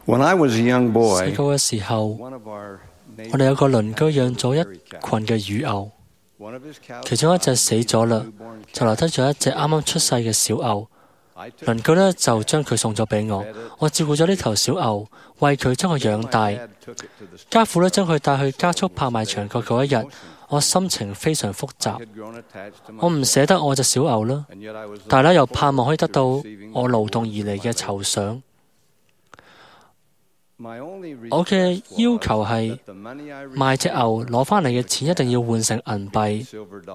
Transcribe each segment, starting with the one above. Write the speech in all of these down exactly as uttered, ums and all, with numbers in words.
細個嘅時候，我哋有個鄰居養咗一群嘅乳牛，其中一隻死咗啦，就留低咗一隻啱啱出世嘅小牛。鄰居呢就將佢送咗俾我，我照顧咗呢頭小牛，為佢將佢養大。家父呢將佢帶去加速拍賣場嘅嗰一日，我心情非常複雜。我唔捨得我隻小牛啦，但係呢又盼望可以得到我勞動而嚟嘅酬賞。我嘅要求係賣隻牛攞返嚟嘅錢一定要換成銀幣。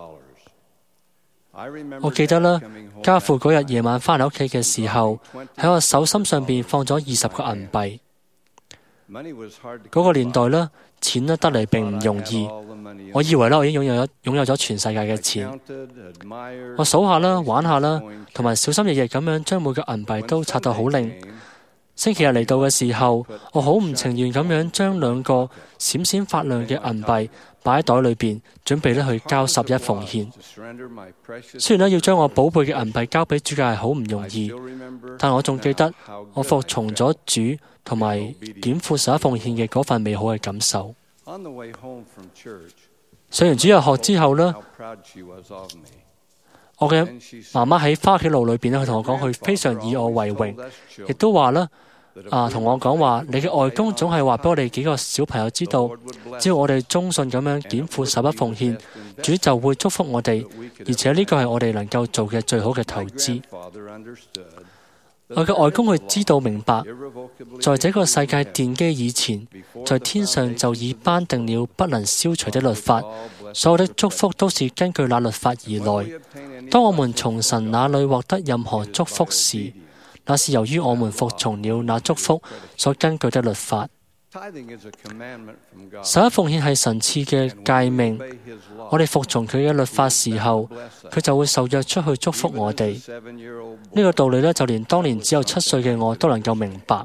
我記得啦，家父嗰日夜晚返嚟屋企嘅時候，喺我手心上邊放咗二十個銀幣。嗰個年代呢，錢呢得嚟並唔容易。我以為呢，我已經擁有咗擁有咗全世界嘅錢。我數下啦，玩下啦，同埋小心翼翼咁樣將每個銀幣都拆到好靚。星期日嚟到嘅時候，我好唔情願咁樣將兩個閃閃發亮嘅銀幣擺喺袋裏邊，準備咧去交十一奉獻。雖然咧要將我寶貝嘅銀幣交俾主教係好唔容易，但我仲記得我服從咗主同埋檢付十一奉獻嘅嗰份美好嘅感受。上完主日學之後呢，我嘅媽媽喺返屋企路裏邊咧，佢同我講，佢非常以我為榮，亦都話啦，啊，同我講話，你嘅外公總係話俾我哋幾個小朋友知道，只要我哋忠信咁樣檢付十一奉獻，主就會祝福我哋，而且呢個係我哋能夠做嘅最好嘅投資。我嘅外公佢知道明白，在這個世界奠基以前，在天上就已頒定了不能消除的律法，所有的祝福都是根據那律法而來。當我們從神那裏獲得任何祝福時，那是由於我們服從了那祝福所根據的律法。十一奉獻係神賜嘅誡命，我哋服從佢嘅律法時候，佢就會受約出去祝福我哋。呢個道理呢，就連當年只有七歲嘅我都能夠明白。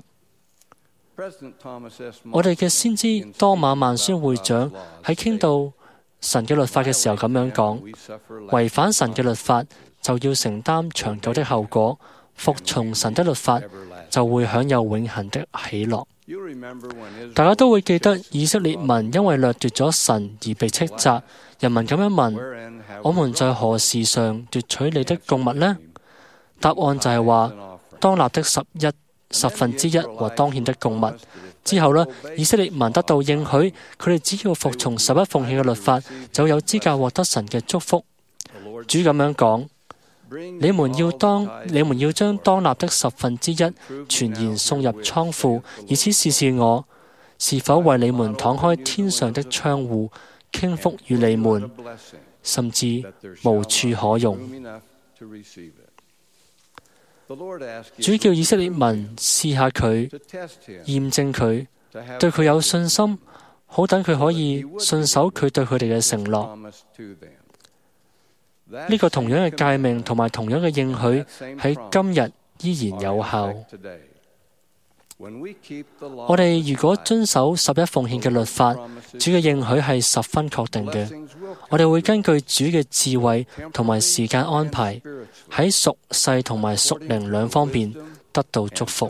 我哋嘅先知多馬萬宣會長喺傾到神嘅律法嘅時候咁樣講：違反神嘅律法就要承擔長久的後果，服從神的律法就會享有永恆的喜樂。大家都會記得以色列民因為掠奪咗神而被斥責，人民咁樣問：我們在何事上奪取你的供物呢？答案就係話當納的十一十分之一和當獻的供物。之後呢，以色列民得到應許，佢哋只要服從十一奉獻嘅律法，就有資格獲得神嘅祝福。主咁樣講：你們要當你們要將當納的十分之一全然送入倉庫，以此試試我是否為你們敞開天上的窗戶，傾福與你們，甚至無處可容。主叫以色列民試下佢，驗證佢，對佢有信心，好等佢可以信守佢對佢哋嘅承諾。呢個同樣嘅誡命同埋同樣嘅應許喺今日依然有效。我哋如果遵守十一奉獻嘅律法，主嘅應許係十分確定嘅。我哋會根據主嘅智慧同埋時間安排，喺屬世同埋屬靈兩方面得到祝福。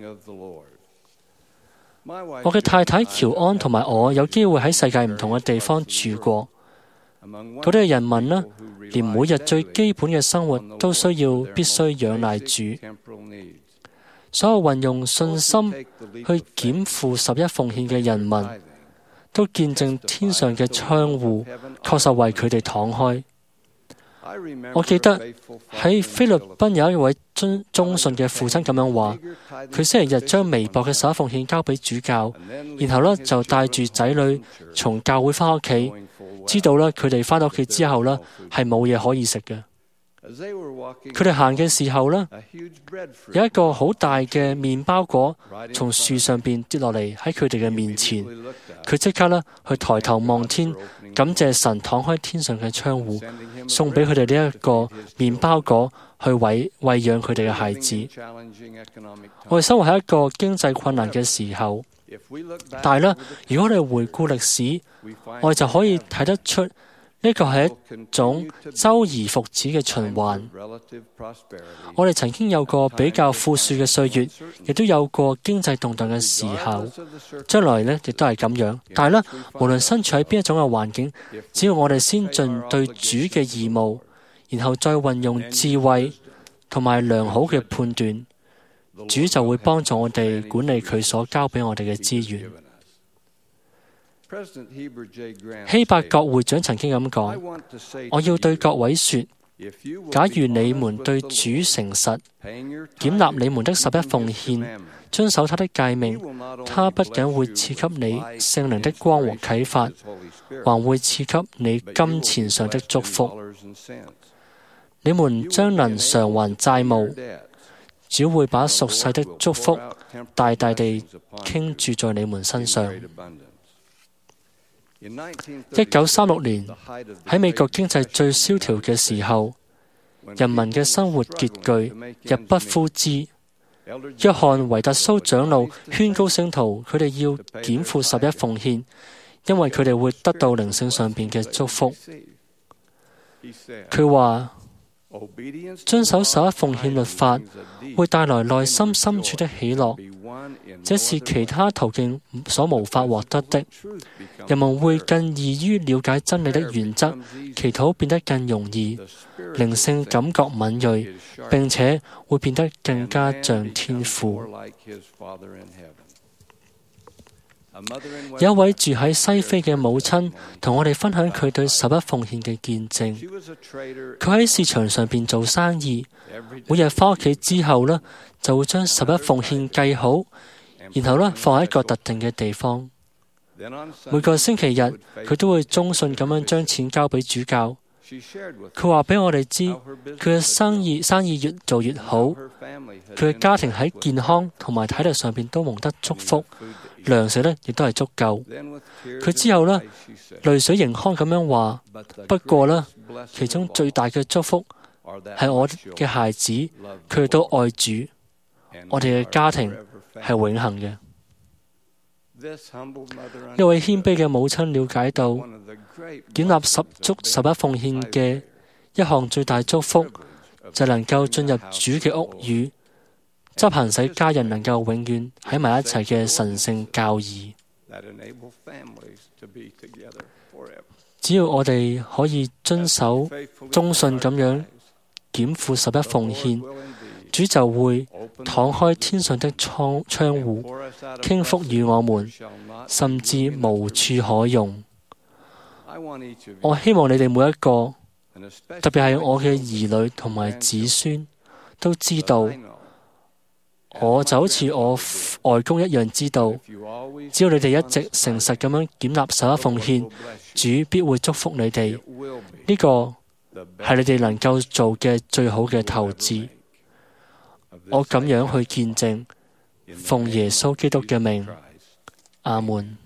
我嘅太太喬安同埋我有機會喺世界唔同嘅地方住過。嗰啲嘅人民呢，連每日最基本嘅生活都需要必須仰賴主。所有運用信心去檢付十一奉獻嘅人民，都見證天上嘅窗戶確實為佢哋敞開。我記得喺菲律賓有一位忠忠信嘅父親咁樣話，佢星期日將微薄嘅十一奉獻交俾主教，然後呢就帶住仔女從教會返屋企，知道咧佢哋返到屋企之後呢係冇嘢可以食嘅。佢哋行嘅時候呢，有一個好大嘅麵包果從樹上邊跌落嚟喺佢哋嘅面前，佢即刻呢去抬頭望天，感謝神敞開天上嘅窗戶，送俾佢哋呢一個麵包果去餵餵養佢哋嘅孩子。我哋生活喺一個經濟困難嘅時候，但係呢，如果我哋回顧歷史，我哋就可以睇得出呢個係一種周而復始嘅循環。我哋曾經有過比較富庶嘅歲月，亦都有過經濟動盪嘅時候，將來呢亦都係咁樣。但係呢，無論身處喺邊一種嘅環境，只要我哋先盡對主嘅義務，然後再運用智慧同埋良好嘅判斷，主就會幫助我哋管理佢所交俾我哋嘅資源。希伯國會長曾經咁講：我要對各位說，假如你們對主誠實，檢納你們的十一奉獻，遵守他的誡命，他不僅會賜給你聖靈的光和啟發，還會賜給你金錢上的祝福。你們將能償還債務，主會把屬世的祝福大大地傾注在你們身上。一九三六年，喺美國經濟最蕭條嘅時候，人民嘅生活拮據，入不敷支。約翰維特蘇長老勸告聖徒，佢哋要檢付十一奉獻，因為佢哋會得到靈性上邊嘅祝福。佢話：遵守十一奉獻律法，會帶來內心深處的喜樂，這是其他途徑所無法獲得的。人們會更易於了解真理的原則，祈禱變得更容易，靈性感覺敏銳，並且會變得更加像天父。有一位住喺西非嘅母親同我哋分享佢對十一奉獻嘅見證。佢喺市場上邊做生意，每日返屋企之後呢，就會將十一奉獻計好，然後呢放喺一個特定嘅地方。每個星期日，佢都會忠信咁樣將錢交俾主教。佢話俾我哋知，佢嘅生意生意越做越好，佢嘅家庭喺健康同埋體力上邊都蒙得祝福，糧食呢亦都係足夠。佢之後呢，淚水盈眶咁樣話：不過呢，其中最大嘅祝福係我嘅孩子，佢哋都愛主，我哋嘅家庭係永恆嘅。呢位謙卑嘅母親了解到，建立十足十一奉獻嘅一項最大祝福，就能夠進入主嘅屋宇，執行使家人能夠永遠喺埋一齊嘅神聖教義。只要我哋可以遵守忠信咁樣檢付十一奉獻，主就會敞開天上的窗窗戶，傾福與我們，甚至無處可容。我希望你哋每一個，特別係我嘅兒女同埋子孫，都知道，我就好似我外公一樣知道，只要你哋一直誠實咁樣檢納十一奉獻，主必會祝福你哋。呢個係你哋能夠做嘅最好嘅投資。我咁樣去見證，奉耶穌基督嘅名，阿門。